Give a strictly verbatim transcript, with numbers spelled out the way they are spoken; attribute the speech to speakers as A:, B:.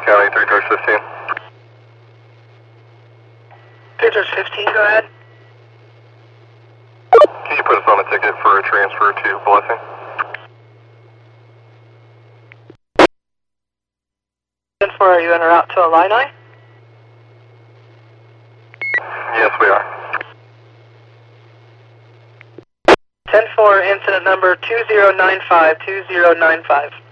A: County, three George fifteen.
B: three George fifteen, go ahead.
A: Can you put us on a ticket for a transfer to Blessing?
B: ten four, are you en route to Illini?
A: Yes, we are.
B: ten four, incident number two zero nine five, two zero nine five.